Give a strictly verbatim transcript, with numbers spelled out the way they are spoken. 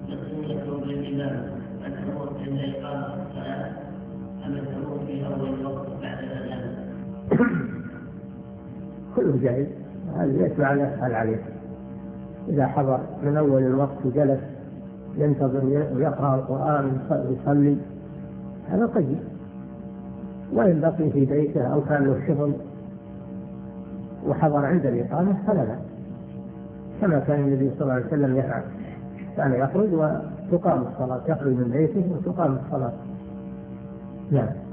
يكون بالإمام الحروف عند إقامة الصلاة أم الحروف في أول الوقت بعد الأذان؟ كله جائز، هذا يتبع الأسهل عليه. إذا حضر من أول الوقت وجلس ينتظر ويقرأ القرآن ويصلي هذا طيب، وإن بقي في بيته أو كان له شغل وحضر عند الإقامة فلا لا، كما كان النبي صلى الله عليه وسلم يفعل، كان يخرج وتقام الصلاة، يخرج من بيته وتقام الصلاة. نعم.